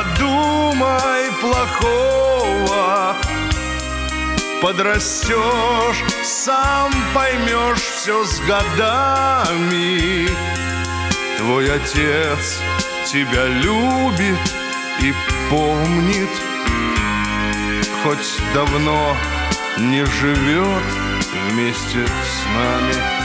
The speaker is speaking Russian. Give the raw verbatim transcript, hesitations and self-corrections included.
надумай плохого. Подрастешь, сам поймешь все с годами. Твой отец тебя любит и помнит, хоть давно не живет вместе с нами.